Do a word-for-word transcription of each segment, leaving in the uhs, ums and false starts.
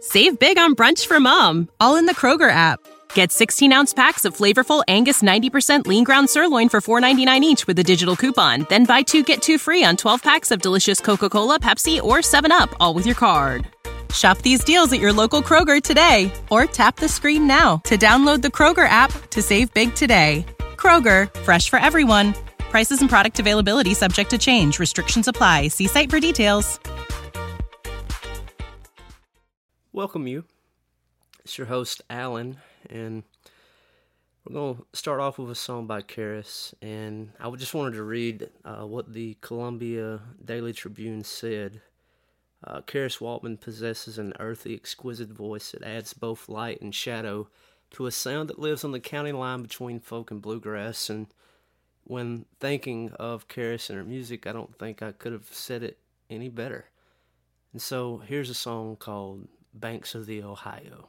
Save big on brunch for mom, all in the Kroger app. Get sixteen-ounce packs of flavorful Angus ninety percent lean ground sirloin for four ninety-nine each with a digital coupon. Then buy two, get two free on twelve packs of delicious Coca-Cola, Pepsi, or seven up, all with your card. Shop these deals at your local Kroger today, or tap the screen now to download the Kroger app to save big today. Kroger, fresh for everyone. Prices and product availability subject to change. Restrictions apply. See site for details. Welcome you. It's your host, Alan, and we're going to start off with a song by Karis, and I just wanted to read uh, what the Columbia Daily Tribune said. Uh, Karis Waltman possesses an earthy, exquisite voice that adds both light and shadow to a sound that lives on the county line between folk and bluegrass, and when thinking of Karis and her music, I don't think I could have said it any better. And so here's a song called Banks of the Ohio.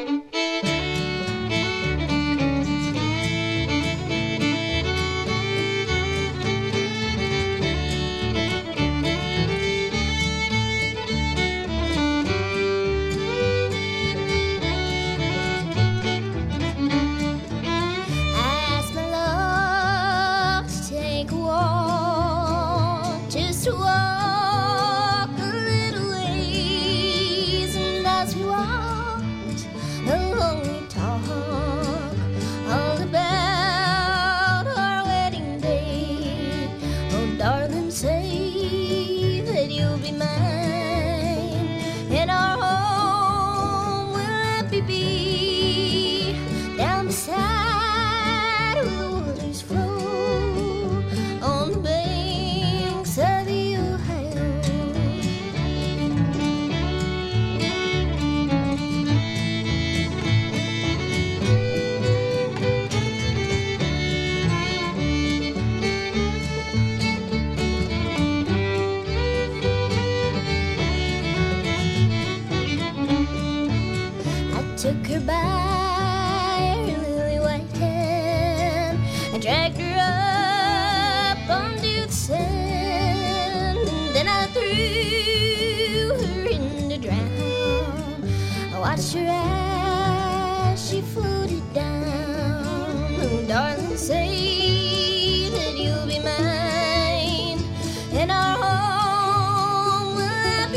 Took her by her lily white hand and dragged her up onto the sand, and then I threw her in to drown. I watched her as she floated down. Oh, darling, say that you'll be mine, and our home will happy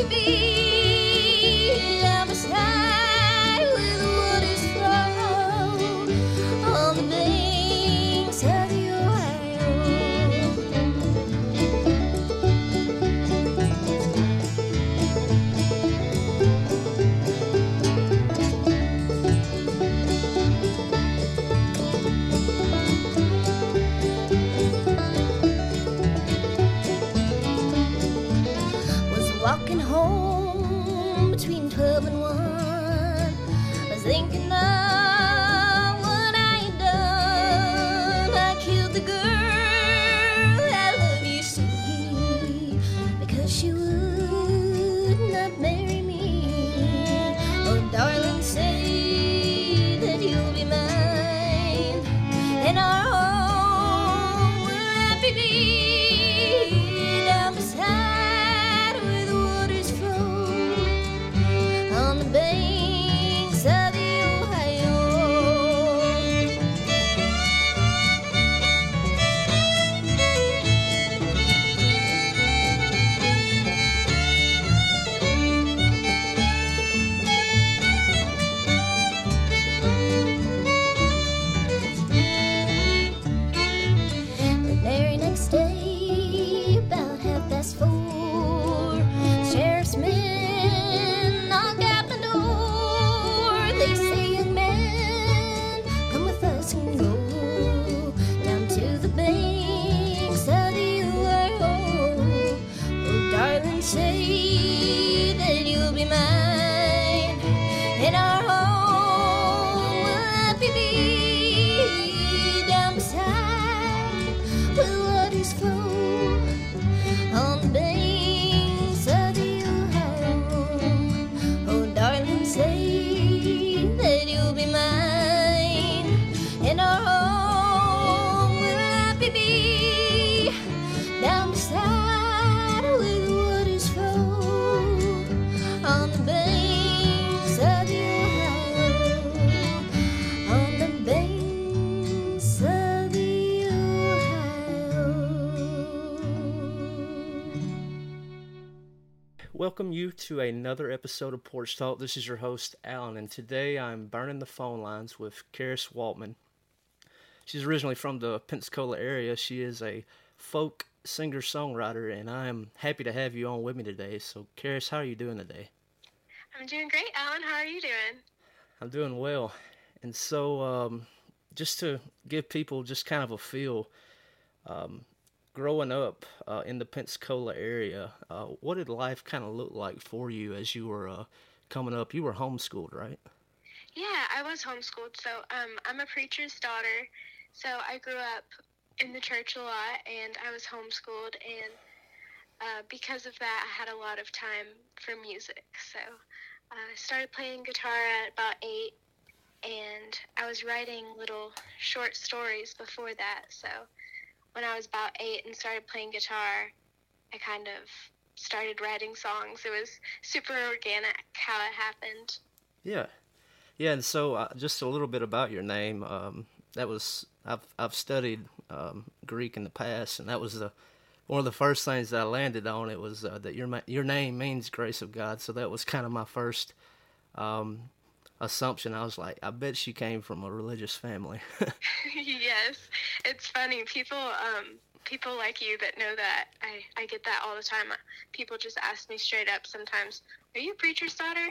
be down beside walking home between twelve and one. I was thinking of what I had done. I killed the girl I love, you see, because she would not marry me. Oh, darling, say that you'll be mine, and our home will happy be down beside banks of the Ohio. welcome you to another episode of Porch Talk. This is your host, Alan, and today I'm burning the phone lines with Karis Waltman. She's originally from the Pensacola area. She is a folk singer-songwriter, and I'm happy to have you on with me today. So, Karis, how are you doing today? I'm doing great, Alan. How are you doing? I'm doing well. And so, um, just to give people just kind of a feel, um, growing up uh, in the Pensacola area, uh, what did life kind of look like for you as you were uh, coming up? You were homeschooled, right? Yeah, I was homeschooled. So um, I'm a preacher's daughter. So I grew up in the church a lot, and I was homeschooled. And uh, because of that, I had a lot of time for music. So uh, I started playing guitar at about eight, and I was writing little short stories before that. So when I was about eight and started playing guitar, I kind of started writing songs. It was super organic how it happened. Yeah. Yeah, and so uh, just a little bit about your name. Um, that was I've I've studied um, Greek in the past, and that was the one of the first things that I landed on. It was uh, that your your name means grace of God. So that was kind of my first um, assumption. I was like, I bet she came from a religious family. Yes, it's funny. People um people like you that know that. I I get that all the time. People just ask me straight up sometimes, "Are you a preacher's daughter?"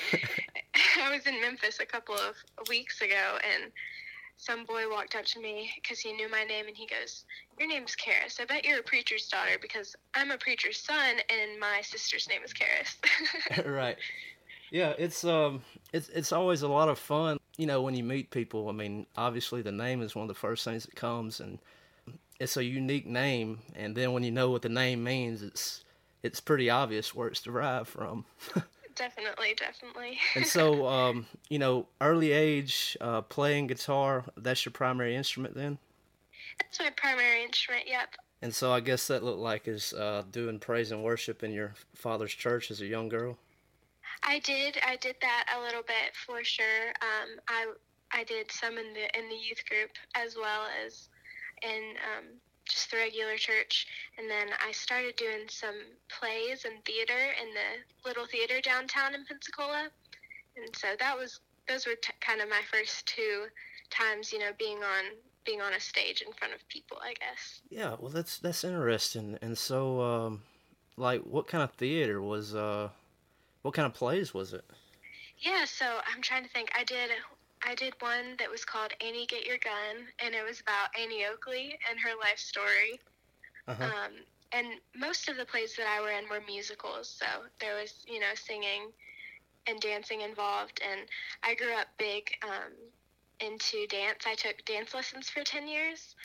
I was in Memphis a couple of weeks ago, and some boy walked up to me because he knew my name, and he goes, "Your name's Karis. I bet you're a preacher's daughter because I'm a preacher's son, and my sister's name is Karis." Right. Yeah, it's um, it's it's always a lot of fun, you know, when you meet people. I mean, obviously the name is one of the first things that comes, and it's a unique name. And then when you know what the name means, it's it's pretty obvious where it's derived from. Definitely, definitely. And so, um, you know, early age, uh, playing guitar, that's your primary instrument then? That's my primary instrument, yep. And so I guess that looked like is uh, doing praise and worship in your father's church as a young girl? I did. I did that a little bit for sure. Um, I I did some in the in the youth group as well as in um, just the regular church, and then I started doing some plays and theater in the little theater downtown in Pensacola, and so that was those were t- kind of my first two times, you know, being on being on a stage in front of people, I guess. Yeah, well, that's that's interesting. And so, um, like, what kind of theater was? Uh, what kind of plays was it? Yeah, so I'm trying to think. I did. I did one that was called Annie Get Your Gun, and it was about Annie Oakley and her life story. Uh-huh. Um, and most of the plays that I were in were musicals, so there was, you know, singing and dancing involved. And I grew up big um, into dance. I took dance lessons for ten years,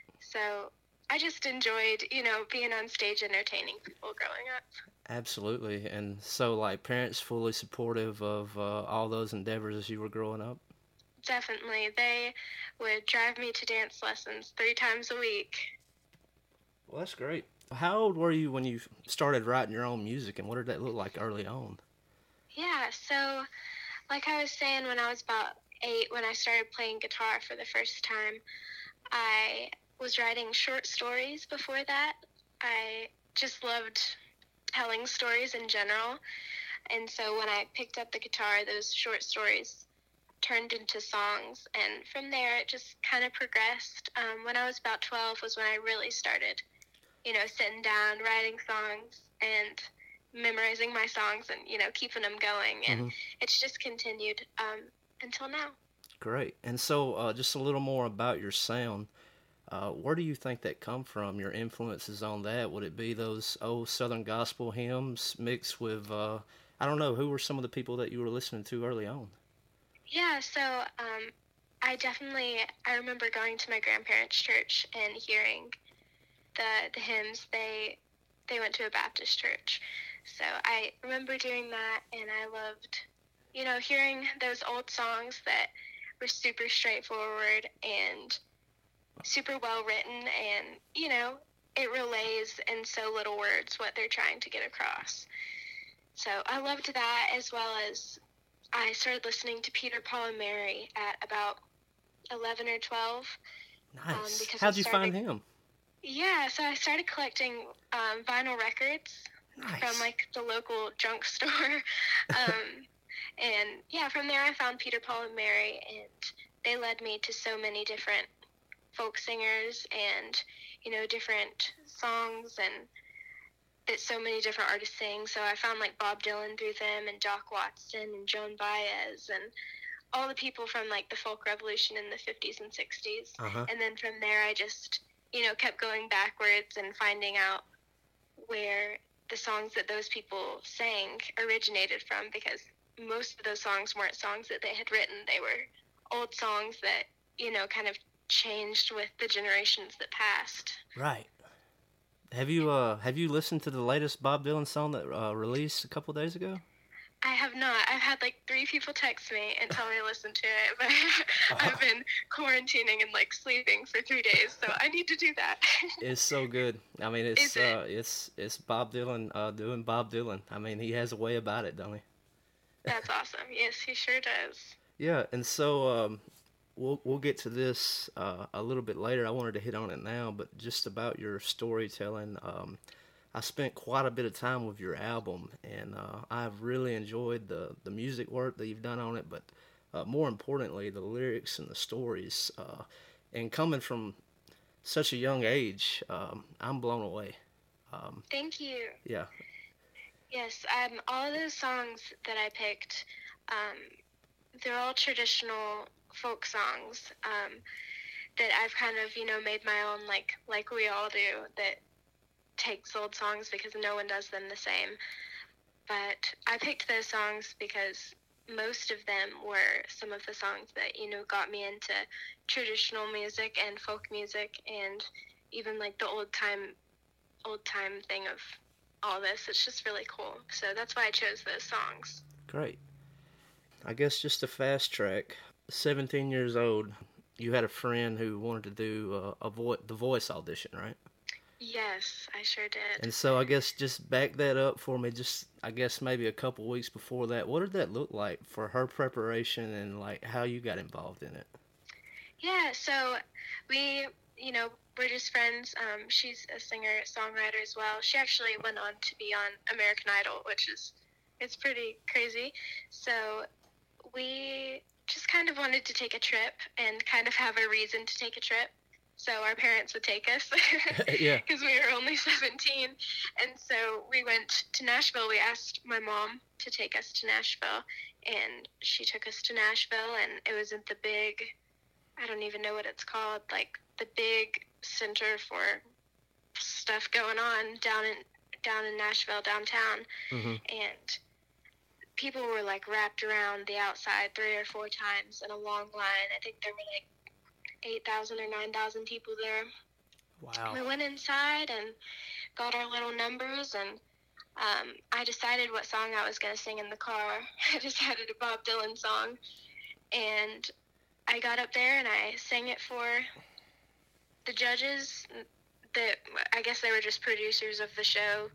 so I just enjoyed, you know, being on stage entertaining people growing up. Absolutely. And so, like, parents fully supportive of uh, all those endeavors as you were growing up? Definitely. They would drive me to dance lessons three times a week. Well, that's great. How old were you when you started writing your own music, and what did that look like early on? Yeah, so like I was saying, when I was about eight, when I started playing guitar for the first time, I was writing short stories before that. I just loved telling stories in general, and so when I picked up the guitar, those short stories turned into songs, and from there it just kind of progressed. Um, when I was about twelve was when I really started, you know, sitting down, writing songs, and memorizing my songs, and, you know, keeping them going, and mm-hmm. it's just continued um, until now. Great. And so uh, just a little more about your sound. Uh, where do you think that come from, your influences on that? Would it be those old Southern gospel hymns mixed with, uh, I don't know, who were some of the people that you were listening to early on? Yeah, so um, I definitely, I remember going to my grandparents' church and hearing the the hymns. They they went to a Baptist church. So I remember doing that, and I loved, you know, hearing those old songs that were super straightforward and super well written, and, you know, it relays in so little words what they're trying to get across. So I loved that, as well as I started listening to Peter, Paul, and Mary at about eleven or twelve. Nice. Um, because How'd you started, find him? Yeah, so I started collecting um, vinyl records Nice. from like the local junk store. um, and yeah, from there I found Peter, Paul, and Mary, and they led me to so many different folk singers and, you know, different songs and that so many different artists sing. So I found like Bob Dylan through them, and Doc Watson and Joan Baez and all the people from like the folk revolution in the fifties and sixties. Uh-huh. And then from there I just, you know, kept going backwards and finding out where the songs that those people sang originated from, because most of those songs weren't songs that they had written. They were old songs that, you know, kind of changed with the generations that passed. Right. Have you uh have you listened to the latest Bob Dylan song that uh, released a couple days ago? I have not. I've had like three people text me and tell me to listen to it, but I've been quarantining and like sleeping for three days, so I need to do that. It's so good. I mean, it's Is it? uh it's it's Bob Dylan uh doing Bob Dylan. I mean, he has a way about it, don't he? That's awesome. Yes, he sure does. Yeah, and so um we'll we'll get to this uh a little bit later. I wanted to hit on it now, but just about your storytelling. Um I spent quite a bit of time with your album, and uh, I've really enjoyed the, the music work that you've done on it, but uh, more importantly, the lyrics and the stories. Uh, and coming from such a young age, um, I'm blown away. Um, Thank you. yeah. Yes, um, all of those songs that I picked, um, they're all traditional folk songs um, that I've kind of, you know, made my own, like like we all do, that takes old songs because no one does them the same. But I picked those songs because most of them were some of the songs that, you know, got me into traditional music and folk music, and even like the old time old time thing of all this. It's just really cool. So that's why I chose those songs. Great. I guess just a fast track. seventeen years old, you had a friend who wanted to do uh, a vo- the voice audition, right? Yes, I sure did. And so I guess just back that up for me, just I guess maybe a couple weeks before that. What did that look like for her preparation and like how you got involved in it? Yeah, so we, you know, we're just friends. Um, she's a singer, songwriter as well. She actually went on to be on American Idol, which is, it's pretty crazy. So we just kind of wanted to take a trip and kind of have a reason to take a trip. So our parents would take us Yeah. because we were only seventeen. And so we went to Nashville. We asked my mom to take us to Nashville, and she took us to Nashville, and it was at the big, I don't even know what it's called, like the big center for stuff going on down in down in Nashville, downtown. Mm-hmm. And people were like wrapped around the outside three or four times in a long line. I think there were like eight thousand or nine thousand people there. Wow. We went inside and got our little numbers, and um, I decided what song I was going to sing in the car. I decided a Bob Dylan song, and I got up there and I sang it for the judges that I guess they were just producers of the show,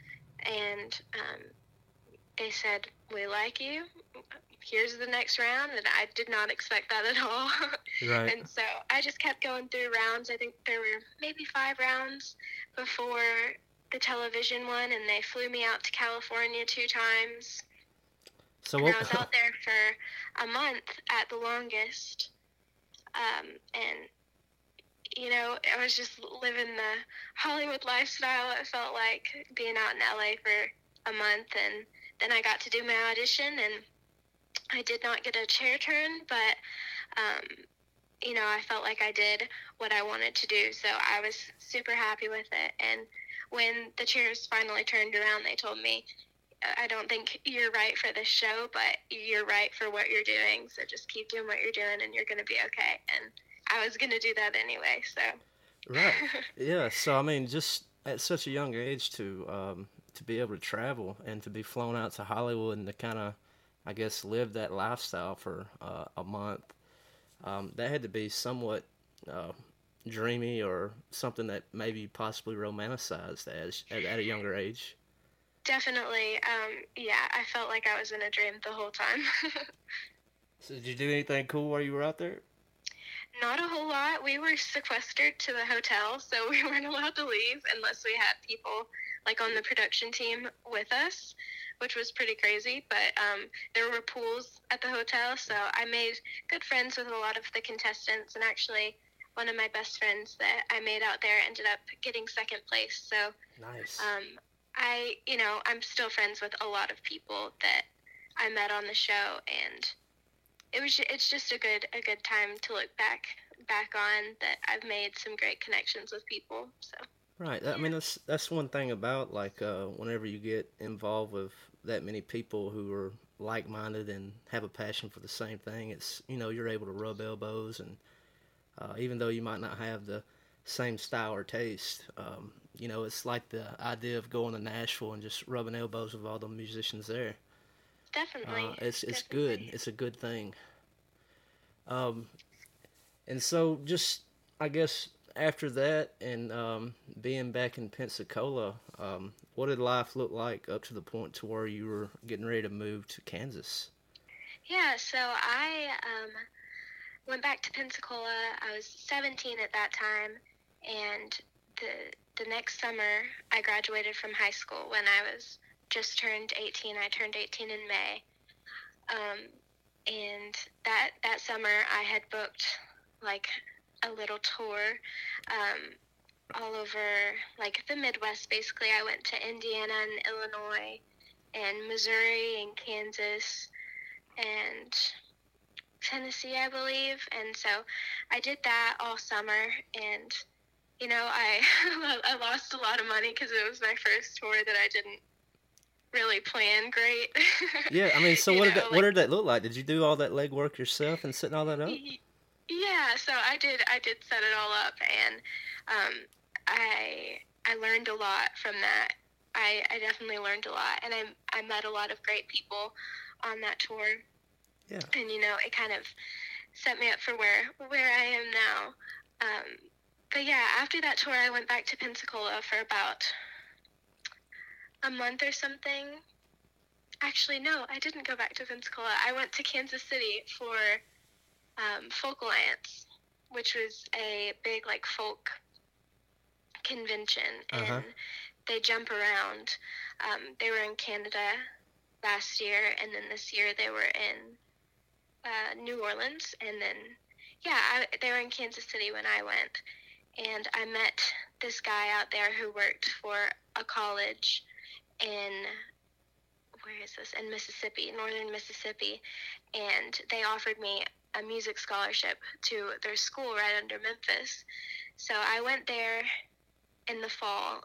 and um, they said, "We like you. Here's the next round," and I did not expect that at all. Right. And so I just kept going through rounds. I think there were maybe five rounds before the television one, and they flew me out to California two times. So And what? I was out there for a month at the longest. Um, and, you know, I was just living the Hollywood lifestyle. It felt like being out in L A for a month, and then I got to do my audition, and I did not get a chair turn, but, um, you know, I felt like I did what I wanted to do, so I was super happy with it. And when the chairs finally turned around, they told me, "I don't think you're right for this show, but you're right for what you're doing, so just keep doing what you're doing and you're going to be okay." And I was going to do that anyway, so. Right. Yeah. So I mean, just at such a young age to um, to be able to travel and to be flown out to Hollywood and to kind of, I guess, live that lifestyle for uh, a month. Um, that had to be somewhat uh, dreamy or something that maybe possibly romanticized as at, at a younger age. Definitely. Um, yeah, I felt like I was in a dream the whole time. So did you do anything cool while you were out there? Not a whole lot. We were sequestered to the hotel, so we weren't allowed to leave unless we had people like on the production team with us, which was pretty crazy. But um, there were pools at the hotel, so I made good friends with a lot of the contestants, and actually one of my best friends that I made out there ended up getting second place. So Nice. um, I, you know, I'm still friends with a lot of people that I met on the show, and it was it's just a good a good time to look back back on that I've made some great connections with people. So Right. I mean, that's that's one thing about like uh, whenever you get involved with that many people who are like-minded and have a passion for the same thing. It's you know you're able to rub elbows, and uh, even though you might not have the same style or taste, um, you know it's like the idea of going to Nashville and just rubbing elbows with all the musicians there. definitely, Uh, it's it's good. definitely. It's a good thing. Um, and so just I guess after that and um, being back in Pensacola, um, what did life look like up to the point to where you were getting ready to move to Kansas? Yeah, so I um, went back to Pensacola. I was seventeen at that time, and the the next summer I graduated from high school. When I was just turned eighteen, I turned eighteen in May. Um, and that that summer I had booked like a little tour um, all over like the Midwest. Basically, I went to Indiana and Illinois and Missouri and Kansas and Tennessee, I believe. And so I did that all summer, and you know I I lost a lot of money because it was my first tour that I didn't really plan great. Yeah, I mean, so You what did know, that, what like did that look like? Did you do all that legwork yourself and setting all that up? y- yeah, so I did I did set it all up, and um, I I learned a lot from that. I, I definitely learned a lot, and I I met a lot of great people on that tour, Yeah. and you know it kind of set me up for where where I am now. Um, but yeah, after that tour, I went back to Pensacola for about a month or something. Actually, no, I didn't go back to Pensacola. I went to Kansas City for um, Folk Alliance, which was a big like folk convention, Uh-huh. and they jump around. Um, they were in Canada last year, and then this year they were in uh, New Orleans, and then yeah, I, they were in Kansas City when I went, and I met this guy out there who worked for a college in where is this in Mississippi, northern Mississippi, and they offered me a music scholarship to their school right under Memphis. So I went there in the fall,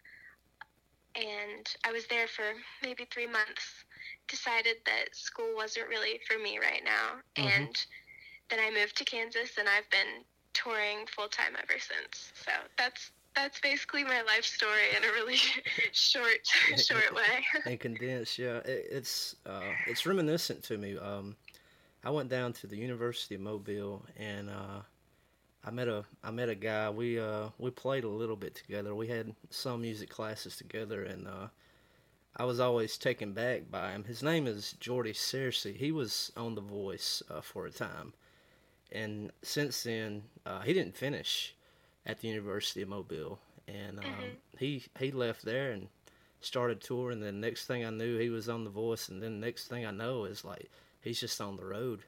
and I was there for maybe three months. Decided that school wasn't really for me right now, Mhm. and then I moved to Kansas, and I've been touring full time ever since. So that's that's basically my life story in a really short short way. And condensed, yeah. It, it's uh, it's reminiscent to me. Um, I went down to the University of Mobile, and uh, I met a I met a guy. We uh, we played a little bit together. We had some music classes together, and uh, I was always taken back by him. His name is Jordy Searcy. He was on The Voice uh, for a time, and since then uh, he didn't finish at the University of Mobile, and um, Mhm. he he left there and started touring. Then next thing I knew, he was on The Voice, and then next thing I know is like he's just on the road.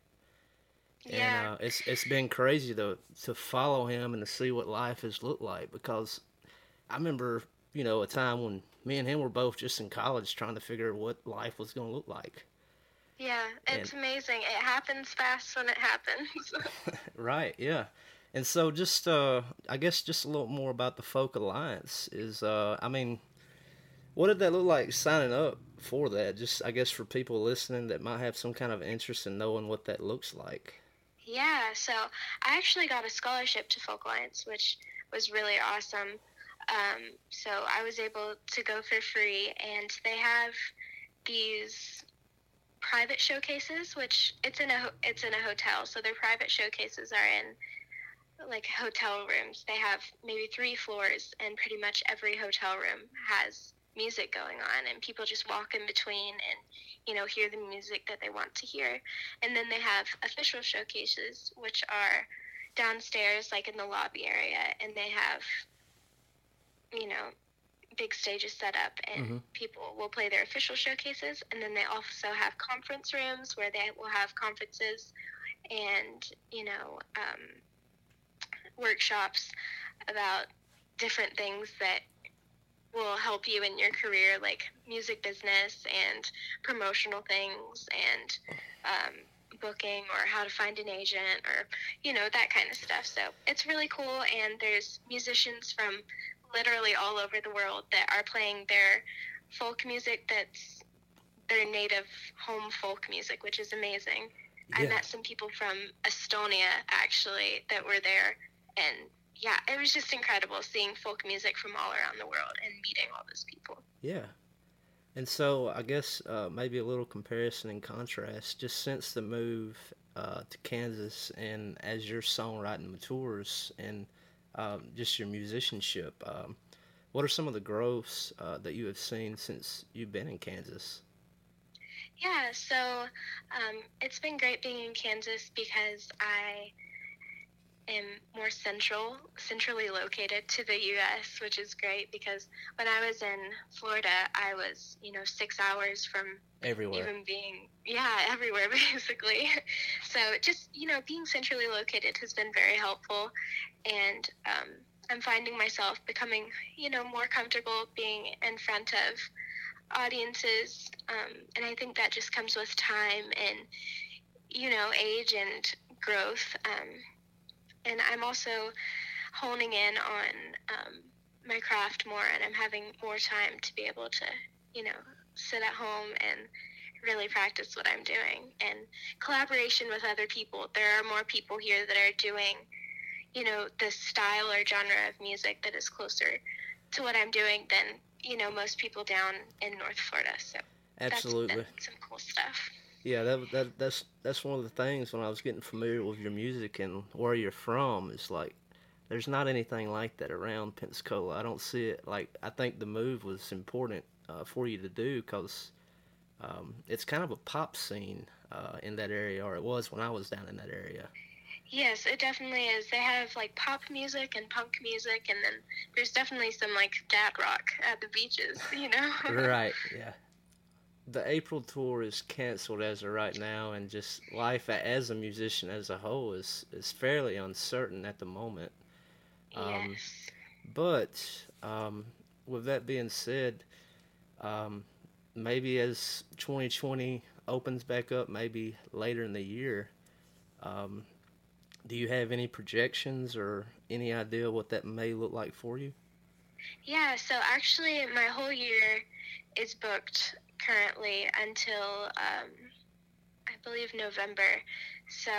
And Yeah. uh, it's it's been crazy to to follow him and to see what life has looked like, because I remember you know a time when me and him were both just in college trying to figure what life was going to look like. Yeah, it's amazing. It happens fast when it happens. Right, yeah. And so just uh I guess just a little more about the Folk Alliance is uh I mean, what did that look like signing up for that? Just I guess for people listening that might have some kind of interest in knowing what that looks like. Yeah, so I actually got a scholarship to Folk Alliance, which was really awesome. Um, so I was able to go for free, and they have these private showcases, which it's in a ho- it's in a hotel. So their private showcases are in like hotel rooms. They have maybe three floors, and pretty much every hotel room has music going on, and people just walk in between and you know hear the music that they want to hear. And then they have official showcases, which are downstairs, like in the lobby area, and they have you know big stages set up, and Mm-hmm. people will play their official showcases, and then they also have conference rooms where they will have conferences and, you know, um, workshops about different things that will help you in your career, like music business and promotional things and um, booking or how to find an agent or, you know, that kind of stuff. So it's really cool, and there's musicians from literally all over the world that are playing their folk music that's their native home folk music, which is amazing. I Yeah. met some people from Estonia, actually, that were there, and yeah, it was just incredible seeing folk music from all around the world and meeting all those people. Yeah. And so I guess uh, maybe a little comparison and contrast, just since the move uh, to Kansas and as your songwriting matures and um, just your musicianship, um, what are some of the growths uh, that you have seen since you've been in Kansas? Yeah, so um, it's been great being in Kansas because I am more central, centrally located to the U S, which is great because when I was in Florida, I was, you know, six hours from Everywhere. even being, yeah, everywhere basically. So just, you know, being centrally located has been very helpful, and um, I'm finding myself becoming, you know, more comfortable being in front of audiences, um, and I think that just comes with time and, you know, age and growth. Um, and I'm also honing in on um, my craft more, and I'm having more time to be able to, you know, sit at home and really practice what I'm doing. And collaboration with other people. There are more people here that are doing, you know, the style or genre of music that is closer to what I'm doing than, you know, most people down in North Florida. So Absolutely. that's been some cool stuff. Yeah, that that that's that's one of the things when I was getting familiar with your music and where you're from. It's like there's not anything like that around Pensacola. I don't see it. Like I think the move was important uh, for you to do because um, it's kind of a pop scene uh, in that area, or it was when I was down in that area. Yes, it definitely is. They have like pop music and punk music, and then there's definitely some like dad rock at the beaches, you know? Right. Yeah. The April tour is canceled as of right now, and just life as a musician as a whole is, is fairly uncertain at the moment. Um, Yes. But um, with that being said, um, maybe as twenty twenty opens back up, maybe later in the year, um, do you have any projections or any idea what that may look like for you? Yeah, so actually my whole year is booked currently until um, I believe November. So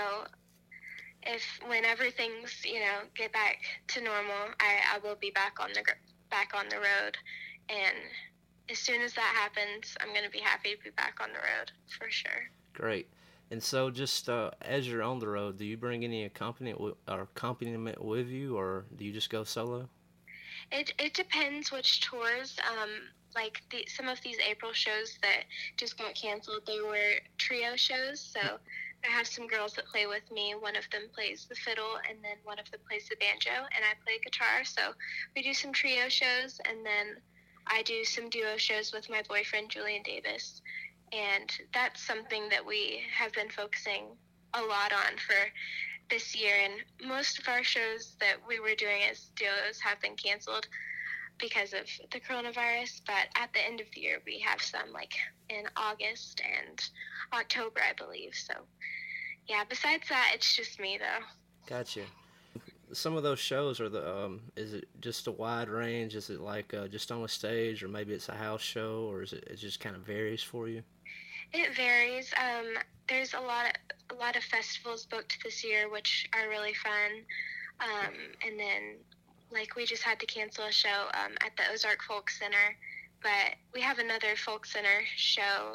if whenever things, you know, get back to normal, I, I will be back on the gr- back on the road, and as soon as that happens, I'm going to be happy to be back on the road for sure. Great. And so, just uh, as you're on the road, do you bring any accompaniment w- or accompaniment with you, or do you just go solo? It it depends which tours. Um, like the some of these April shows that just got canceled, they were trio shows. So I have some girls that play with me. One of them plays the fiddle, and then one of them plays the banjo, and I play guitar. So we do some trio shows, and then I do some duo shows with my boyfriend Julian Davis. And that's something that we have been focusing a lot on for this year. And most of our shows that we were doing as duos have been canceled because of the coronavirus. But at the end of the year, we have some like in August and October, I believe. So, yeah, besides that, it's just me, though. Gotcha. Some of those shows are the, um, is it just a wide range? Is it like uh, just on a stage, or maybe it's a house show, or is it, it just kind of varies for you? It varies. Um, there's a lot of, a lot of festivals booked this year, which are really fun. Um, and then, like, we just had to cancel a show um, at the Ozark Folk Center, but we have another Folk Center show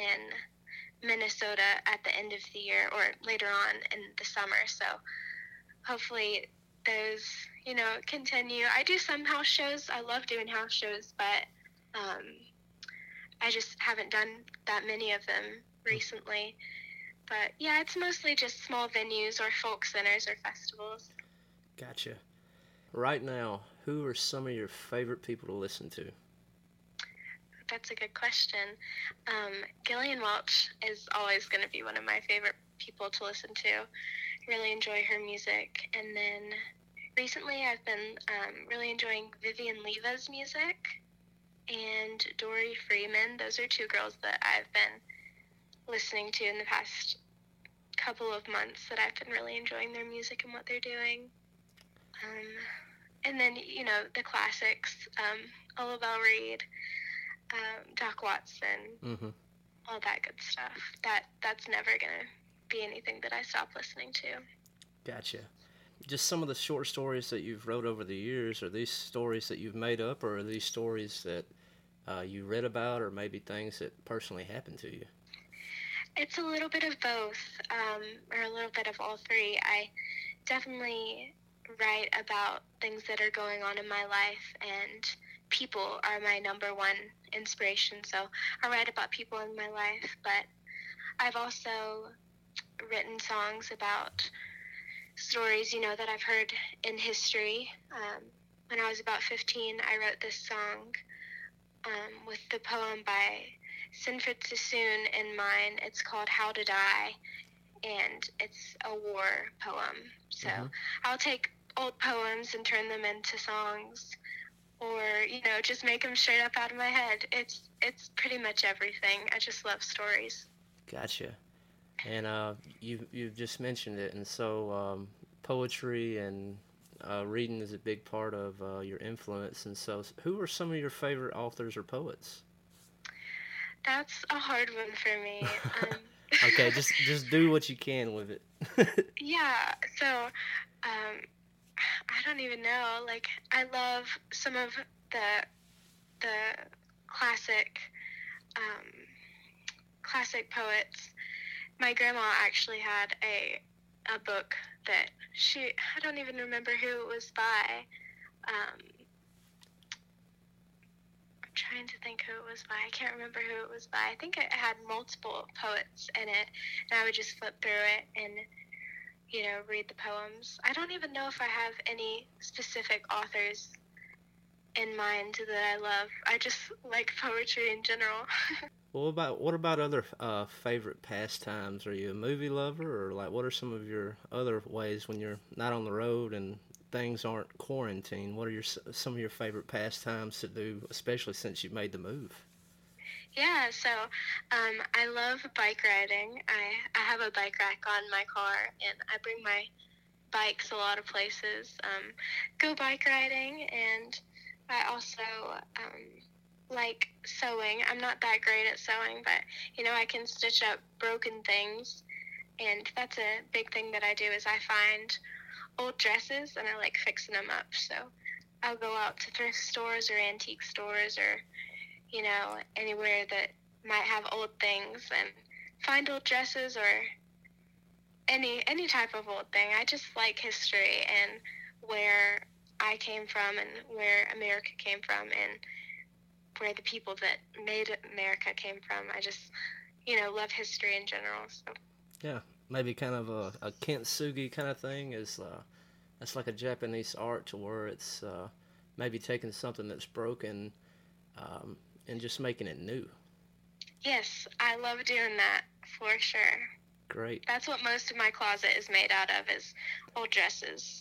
in Minnesota at the end of the year or later on in the summer. So hopefully those, you know, continue. I do some house shows. I love doing house shows, but um, I just haven't done that many of them recently. But yeah, it's mostly just small venues or folk centers or festivals. Gotcha. Right now, who are some of your favorite people to listen to? that's a good question. Um, Gillian Welch is always going to be one of my favorite people to listen to. I really enjoy her music. And then recently I've been um, really enjoying Vivian Leva's music and Dory Freeman. Those are two girls that I've been listening to in the past couple of months that I've been really enjoying their music and what they're doing. Um, and then, you know, the classics, um, Ola Belle Reed, um, Doc Watson, Mm-hmm. all that good stuff. That That's never going to be anything that I stop listening to. Gotcha. Just some of the short stories that you've wrote over the years, are these stories that you've made up, or are these stories that uh, you read about, or maybe things that personally happened to you? It's a little bit of both, um, or a little bit of all three. I definitely write about things that are going on in my life, and people are my number one inspiration. So I write about people in my life, but I've also written songs about stories, you know, that I've heard in history. Um, when I was about fifteen, I wrote this song um, with the poem by Sinfred Sassoon in mind. It's called How to Die, and it's a war poem. So Mm-hmm. I'll take old poems and turn them into songs, or, you know, just make them straight up out of my head. It's it's pretty much everything. I just love stories. Gotcha. And uh, you you've just mentioned it, and so um, poetry and uh, reading is a big part of uh, your influence. And so, who are some of your favorite authors or poets? That's a hard one for me. Um, Okay, just just do what you can with it. yeah, so um, I don't even know. Like, I love some of the the classic um, classic poets. My grandma actually had a a book that she, I don't even remember who it was by. Um, I'm trying to think who it was by. I can't remember who it was by. I think it had multiple poets in it, and I would just flip through it and, you know, read the poems. I don't even know if I have any specific authors in mind that I love. I just like poetry in general. Well, what about what about other uh, favorite pastimes? Are you a movie lover, or like what are some of your other ways when you're not on the road and things aren't quarantined? What are your some of your favorite pastimes to do, especially since you made the move? Yeah, so um, I love bike riding. I, I have a bike rack on my car, and I bring my bikes a lot of places. Um, go bike riding, and I also um, like sewing. I'm not that great at sewing, but, you know, I can stitch up broken things, and that's a big thing that I do is I find old dresses, and I like fixing them up. So I'll go out to thrift stores or antique stores or, you know, anywhere that might have old things and find old dresses or any any type of old thing. I just like history and where I came from and where America came from and where the people that made America came from. I just, you know, love history in general. So Yeah, maybe kind of a, a kintsugi kind of thing is uh, that's like a Japanese art to where it's uh, maybe taking something that's broken um, and just making it new. yes, I love doing that for sure. Great. That's what most of my closet is made out of, is old dresses.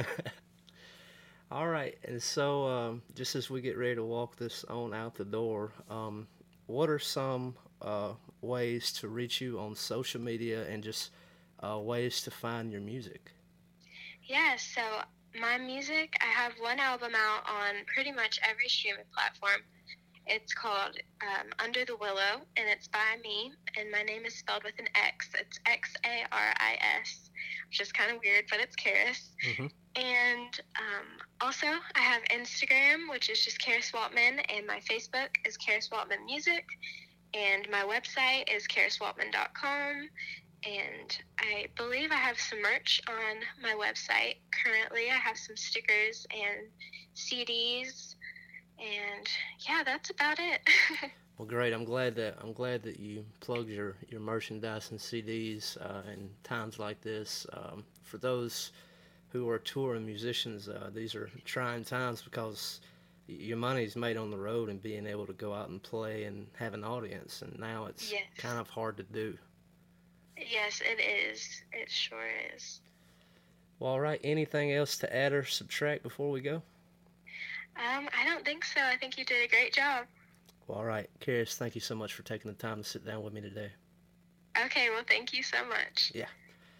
All right, and so um, just as we get ready to walk this on out the door, um, what are some uh, ways to reach you on social media and just uh, ways to find your music? Yeah, so my music, I have one album out on pretty much every streaming platform. It's called um, Under the Willow, and it's by me, and my name is spelled with an X. It's X A R I S, which is kind of weird, but it's Karis. Mm-hmm. And um, also, I have Instagram, which is just Karis Waltman, and my Facebook is Karis Waltman Music, and my website is karis waltman dot com, and I believe I have some merch on my website. Currently, I have some stickers and C Ds, and yeah, that's about it. Well, great. I'm glad that I'm glad that you plugged your, your merchandise and C Ds uh, in times like this. Um, for those who are touring musicians, uh, these are trying times because your money's made on the road and being able to go out and play and have an audience, and now it's Yes. kind of hard to do. Yes, it is. It sure is. Well, all right, anything else to add or subtract before we go? Um, I don't think so. I think you did a great job. Well, all right, Karis, thank you so much for taking the time to sit down with me today. Okay, well, thank you so much. Yeah.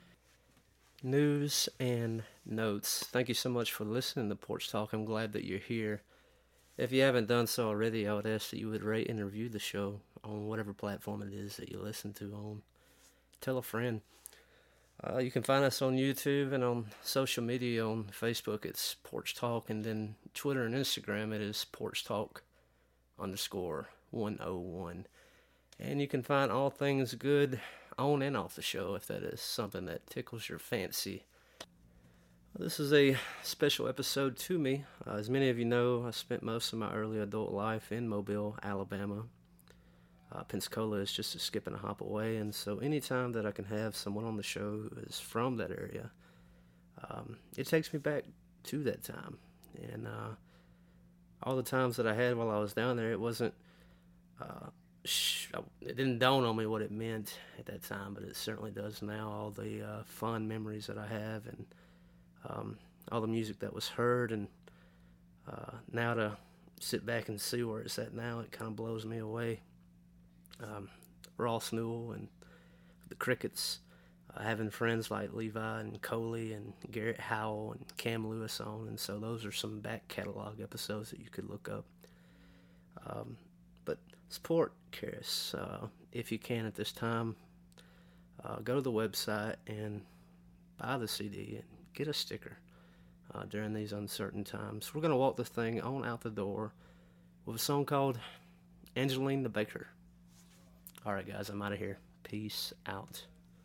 News and notes. Thank you so much for listening to Porch Talk. I'm glad that you're here. If you haven't done so already, I would ask that you would rate and review the show on whatever platform it is that you listen to on. Tell a friend. Uh, you can find us on YouTube and on social media. On Facebook, it's Porch Talk, and then Twitter and Instagram, it is Porch Talk underscore one oh one. And you can find all things good on and off the show if that is something that tickles your fancy. This is a special episode to me. Uh, as many of you know, I spent most of my early adult life in Mobile, Alabama. Uh, Pensacola is just a skip and a hop away, and so anytime that I can have someone on the show who is from that area, um, it takes me back to that time. And uh, all the times that I had while I was down there, it wasn't, uh, sh- it didn't dawn on me what it meant at that time, but it certainly does now. All the uh, fun memories that I have, and um, all the music that was heard, and uh, now to sit back and see where it's at now, it kind of blows me away. Um, Ross Newell and the Crickets, uh, having friends like Levi and Coley and Garrett Howell and Cam Lewis on, and so those are some back catalog episodes that you could look up. Um, but support Karis uh, if you can at this time. Uh, go to the website and buy the C D and get a sticker uh, during these uncertain times. We're going to walk this thing on out the door with a song called Angeline the Baker. All right, guys, I'm out of here. Peace out.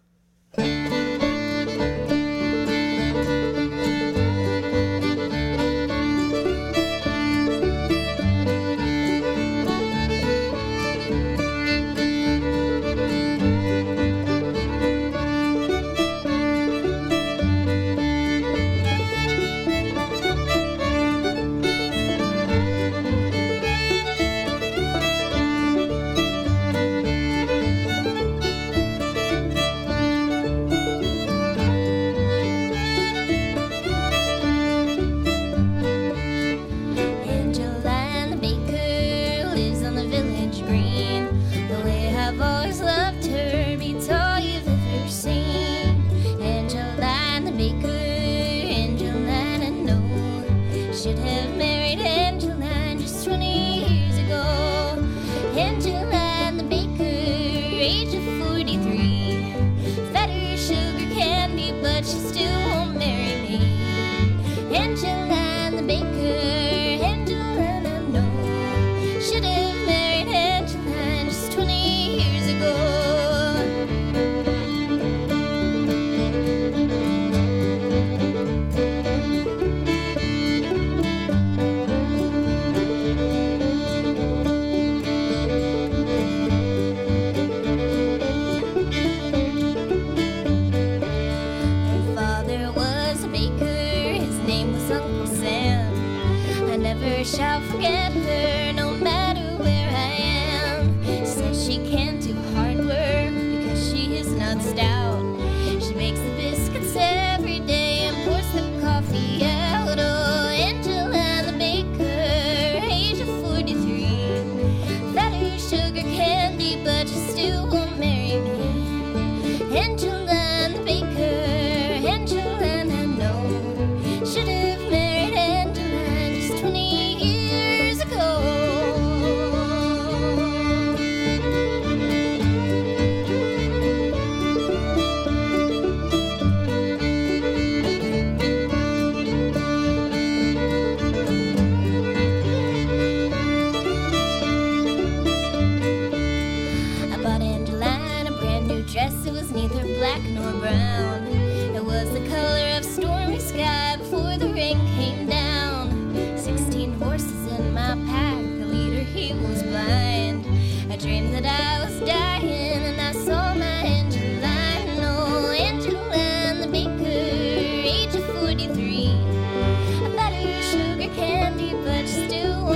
Shall forget her no matter where I am. Says she can't do hard work because she is not stout. She makes the biscuits every day and pours the coffee out. Oh, Angela the baker, age of forty-three. Fatter sugar candy, but she still won't marry me. Angela the baker, Angela I know. Should have married Angela just twenty years ago. I bought Angeline a brand new dress. It was neither black nor brown. It was the color of stormy sky before the rain came down. Sixteen horses in my pack. The leader, he was blind. I dreamed that I was dying and I saw my Angeline. Oh, Angeline the baker, age of forty-three. I fed her sugar candy, but she still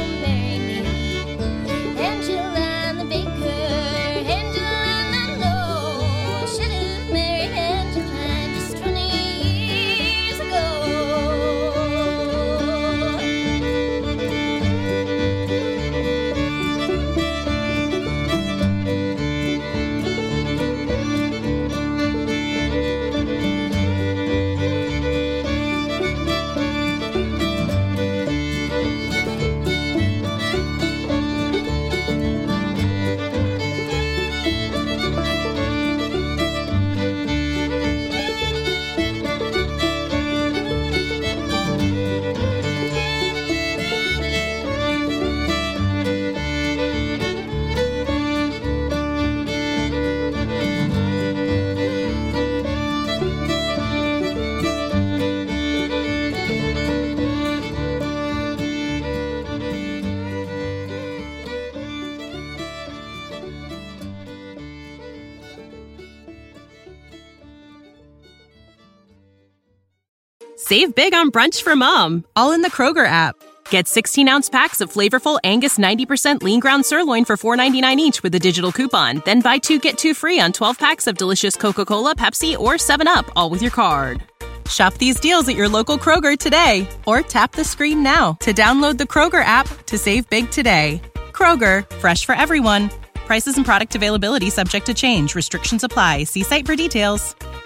Save big on brunch for mom, all in the Kroger app. Get sixteen-ounce packs of flavorful Angus ninety percent lean ground sirloin for four ninety-nine each with a digital coupon. Then buy two, get two free on twelve packs of delicious Coca-Cola, Pepsi, or seven up, all with your card. Shop these deals at your local Kroger today, or tap the screen now to download the Kroger app to save big today. Kroger, fresh for everyone. Prices and product availability subject to change. Restrictions apply. See site for details.